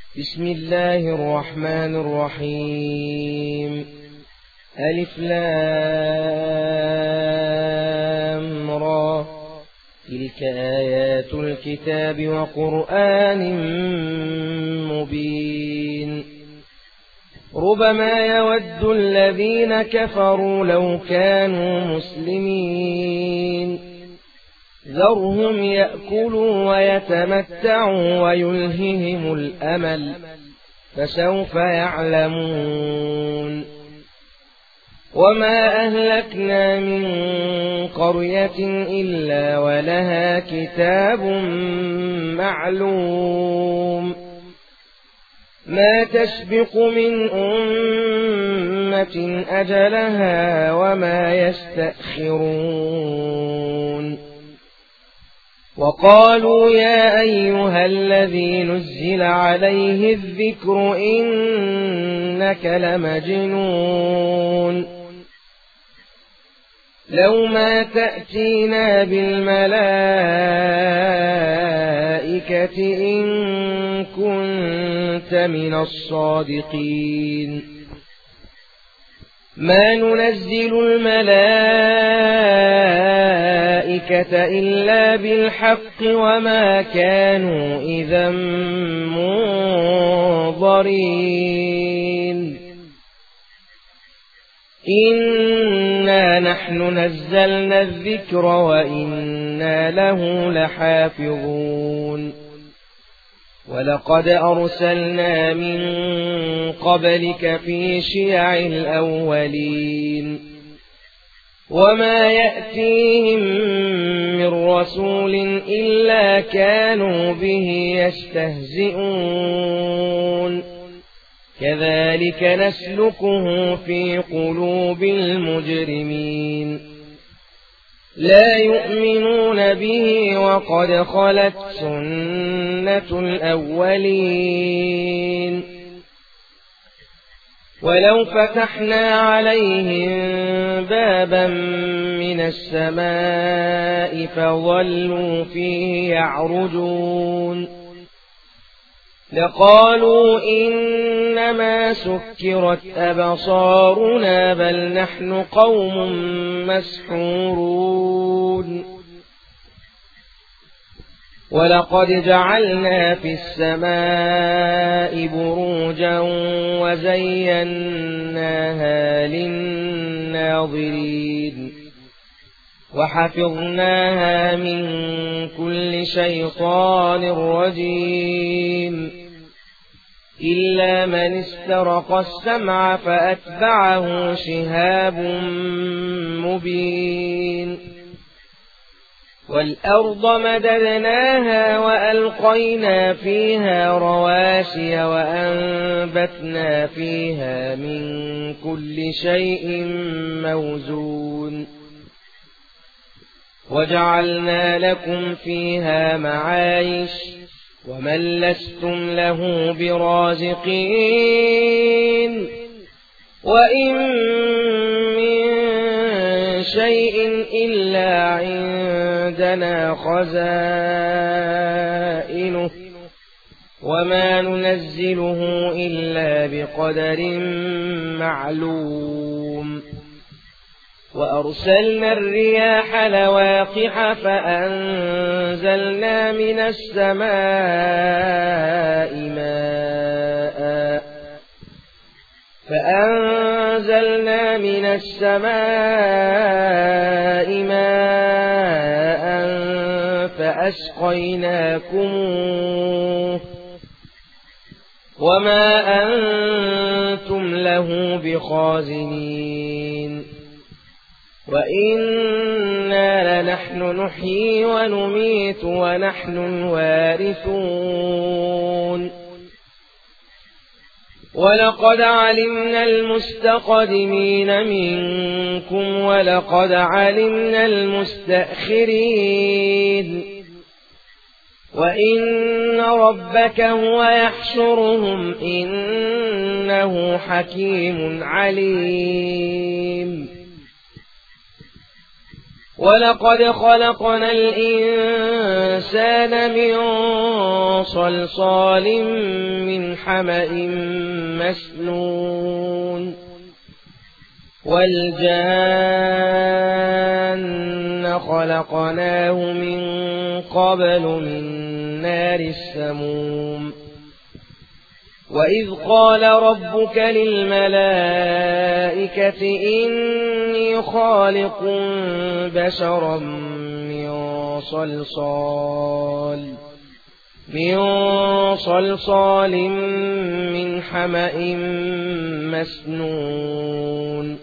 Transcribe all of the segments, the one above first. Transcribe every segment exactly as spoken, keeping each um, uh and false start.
بسم الله الرحمن الرحيم. ألف لام را. تلك آيات الكتاب وقرآن مبين. ربما يود الذين كفروا لو كانوا مسلمين. ذرهم يأكلوا ويتمتعوا ويلههم الأمل، فسوف يعلمون. وما أهلكنا من قرية إلا ولها كتاب معلوم، ما تسبق من أمة أجلها وما يستأخرون. وقالوا يا أيها الذي نزل عليه الذكر إنك لمجنون، لو ما تأتينا بالملائكة إن كنت من الصادقين. ما ننزل الملائكة إلا بالحق وما كانوا إذا منظرين. إنا نحن نزلنا الذكر وإنا له لحافظون. ولقد أرسلنا من قبلك في شيع الأولين، وما يأتيهم من رسول إلا كانوا به يستهزئون. كذلك نسلكه في قلوب المجرمين. لا يؤمنون به وقد خلت سنة الأولين. ولو فتحنا عليهم بابا من السماء فظلوا فيه يعرجون لقالوا إنما سكرت أبصارنا بل نحن قوم مسحورون. ولقد جعلنا في السماء بروجا وزيناها للناظرين وحفظناها من كل شيطان رجيم إلا من استرق السمع فأتبعه شهاب مبين. والأرض مددناها وألقينا فيها رواسي وأنبتنا فيها من كل شيء موزون وجعلنا لكم فيها معايش ومن لستم له برازقين. وإن من شيء إلا عندنا خزائنه وما ننزله إلا بقدر معلوم. وأرسلنا الرياح لواقح فأنزلنا من السماء ماء فأنزلنا من السماء ماء فأسقيناكموه وما أنتم له بخازنين. وإنا لنحن نحيي ونميت ونحن الوارثون. ولقد علمنا المستقدمين منكم ولقد علمنا المستأخرين. وإن ربك هو يحشرهم إنه حكيم عليم. ولقد خلقنا الإنسان من صلصال من حمأ مسنون والجان خلقناه من قبل من نار السموم وإذ قال ربك للملائكة إني خالق بشرا من صلصال من صلصال من حمأ مسنون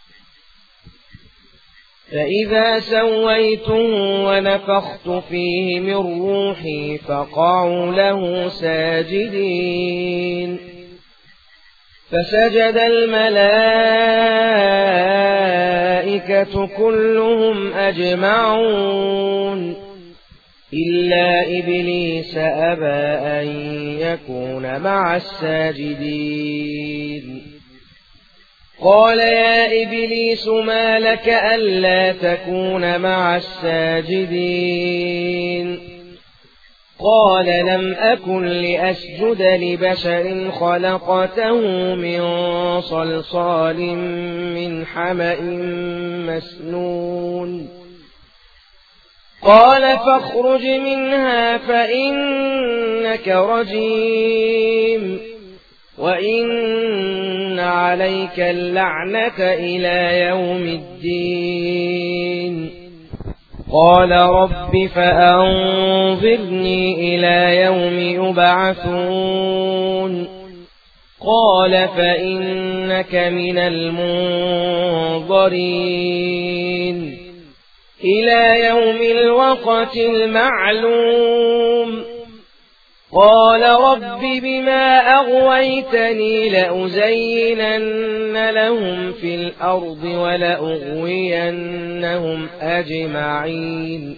فإذا سويته ونفخت فيه من روحي فقعوا له ساجدين فسجد الملائكة كلهم أجمعون إلا إبليس أبى أن يكون مع الساجدين قال يا إبليس ما لك ألا تكون مع الساجدين قال لم أكن لأسجد لبشر خلقته من صلصال من حمأ مسنون قال فاخرج منها فإنك رجيم وإن عليك اللعنة إلى يوم الدين قال رب فأنظرني إلى يوم يبعثون قال فإنك من المنظرين إلى يوم الوقت المعلوم قال رب بما أغويتني لأزينن لهم في الأرض ولأغوينهم أجمعين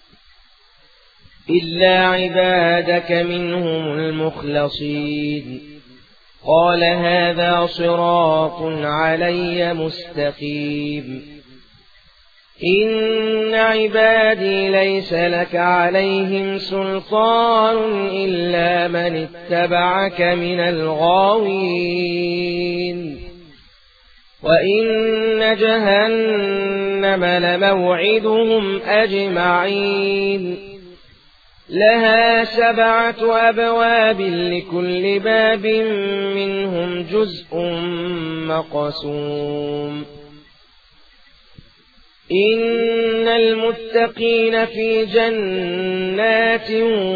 إلا عبادك منهم المخلصين قال هذا صراط علي مستقيم إن عبادي ليس لك عليهم سلطان إلا من اتبعك من الغاوين وإن جهنم لموعدهم أجمعين لها سبعة أبواب لكل باب منهم جزء مقسوم إن المتقين في جنات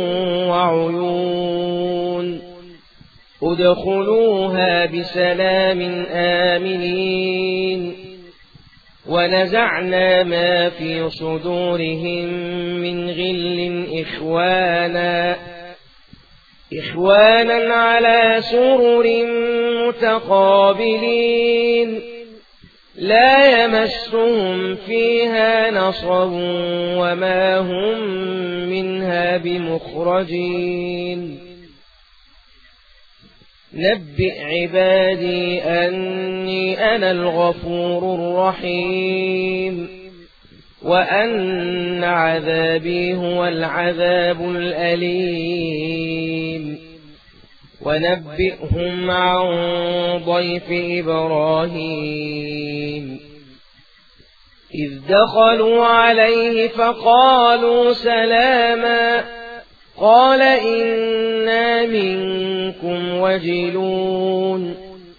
وعيون ادخلوها بسلام آمنين ونزعنا ما في صدورهم من غل إخوانا إخوانا على سرر متقابلين لا يمسهم فيها نصب وما هم منها بمخرجين نبئ عبادي أني أنا الغفور الرحيم وأن عذابي هو العذاب الأليم ونبئهم عن ضيف إبراهيم إذ دخلوا عليه فقالوا سلاما قال إنا منكم وجلون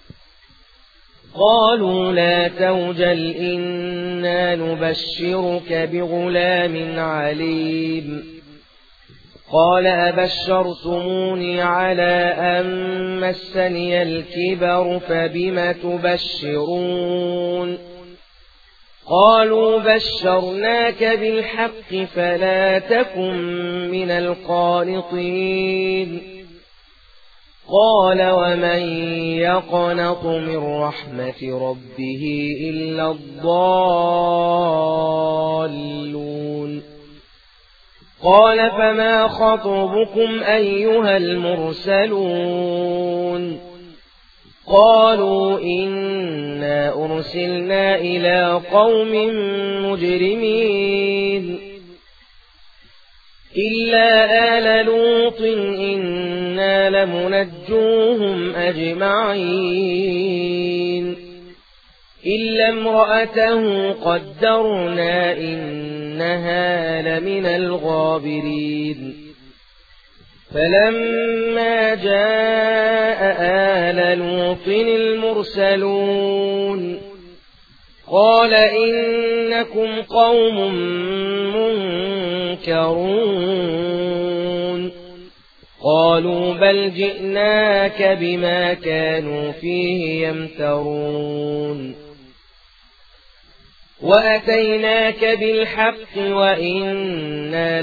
قالوا لا توجل إنا نبشرك بغلام عليم قال أبشرتموني على أن مسني الكبر فبم تبشرون قالوا بشرناك بالحق فلا تكن من القانطين قال ومن يقنط من رحمة ربه إلا الضالون قال فما خطبكم أيها المرسلون قالوا إنا أرسلنا إلى قوم مجرمين إلا آل لوط إنا لمنجوهم أجمعين إلا امرأته قدرنا إنها لمن الغابرين فلما جاء آل لوط المرسلون قال إنكم قوم منكرون قالوا بل جئناك بما كانوا فيه يمترون وأتيناك بالحق وإنا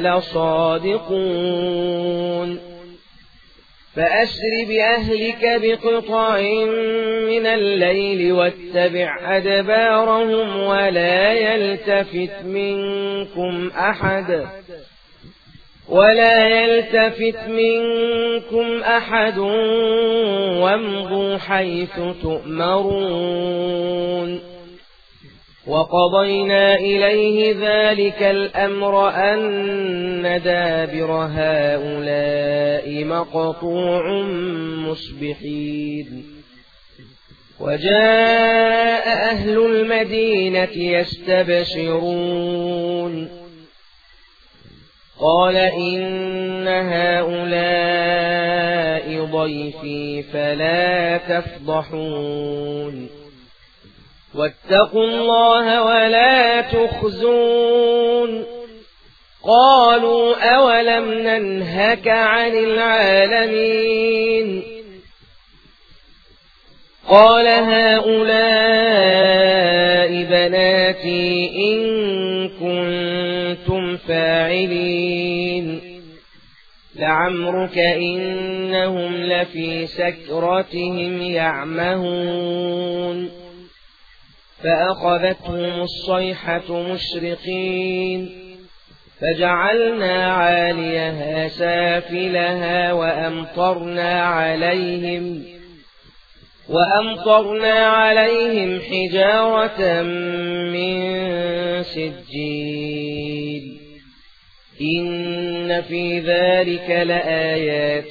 لصادقون فأسر بأهلك بقطع من الليل واتبع أدبارهم ولا يلتفت منكم أحد ولا يلتفت منكم أحد وامضوا حيث تؤمرون وقضينا إليه ذلك الأمر أن دابر هؤلاء مقطوع مصبحين وجاء أهل المدينة يستبشرون قال إن هؤلاء ضيفي فلا تفضحون واتقوا الله ولا تخزون قالوا أولم ننهك عن العالمين قال هؤلاء بناتي إن كنتم فاعلين لعمرك إنهم لفي سكرتهم يعمهون فأخذتهم الصيحة مشرقين فجعلنا عاليها سافلها وأمطرنا عليهم وأمطرنا عليهم حجارة من سجيل إن في ذلك لآيات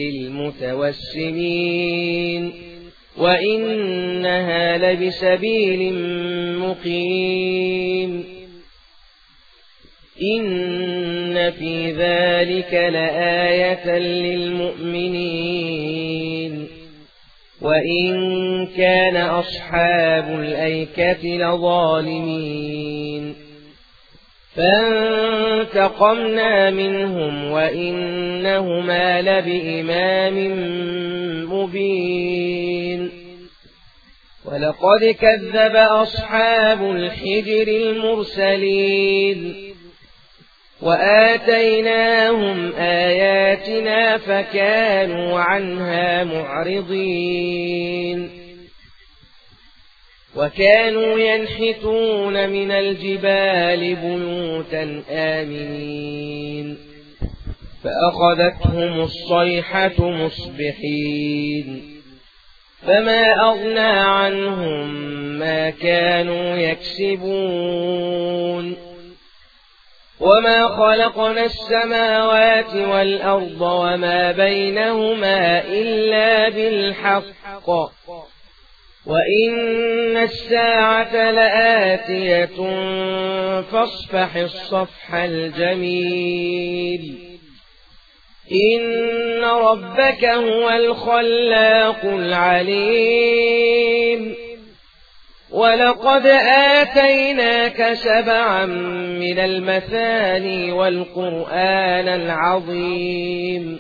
للمتوسمين وإنها لبسبيل مقيم إن في ذلك لآية للمؤمنين وإن كان أصحاب الأيكة لظالمين فانتقمنا منهم وإنهما لبإمام مبين ولقد كذب أصحاب الحجر المرسلين وآتيناهم آياتنا فكانوا عنها معرضين وكانوا ينحتون من الجبال بيوتا آمنين فأخذتهم الصيحة مصبحين فما أغنى عنهم ما كانوا يكسبون وما خلقنا السماوات والأرض وما بينهما إلا بالحق وإن الساعة لآتية فاصفح الصفح الجميل إن ربك هو الخلاق العليم ولقد آتيناك سبعا من المثاني والقرآن العظيم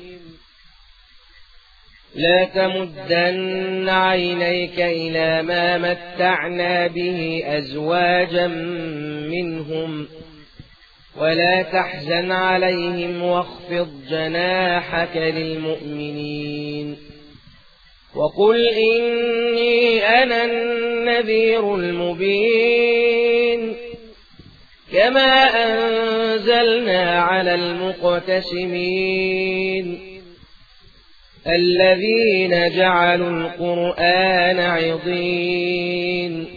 لا تمدن عينيك إلى ما متعنا به أزواجا منهم ولا تحزن عليهم واخفض جناحك للمؤمنين وقل إني أنا النذير المبين كما أنزلنا على المقتسمين الذين جعلوا القرآن عضين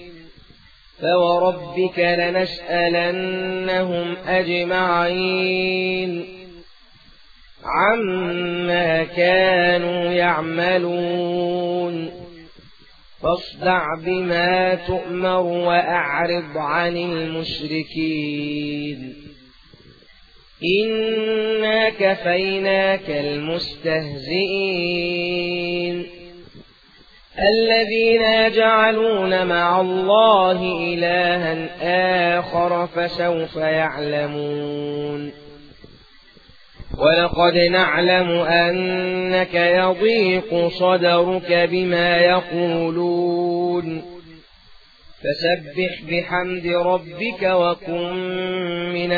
فوربك لنسألنهم أجمعين عما كانوا يعملون فاصدع بما تؤمر وأعرض عن المشركين إنا كفيناك المستهزئين الذين يجعلون مع الله إلها آخر فسوف يعلمون ولقد نعلم أنك يضيق صدرك بما يقولون فسبح بحمد ربك وكن من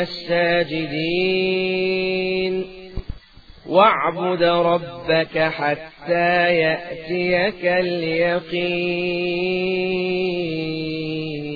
الساجدين واعبد ربك حتى يأتيك اليقين.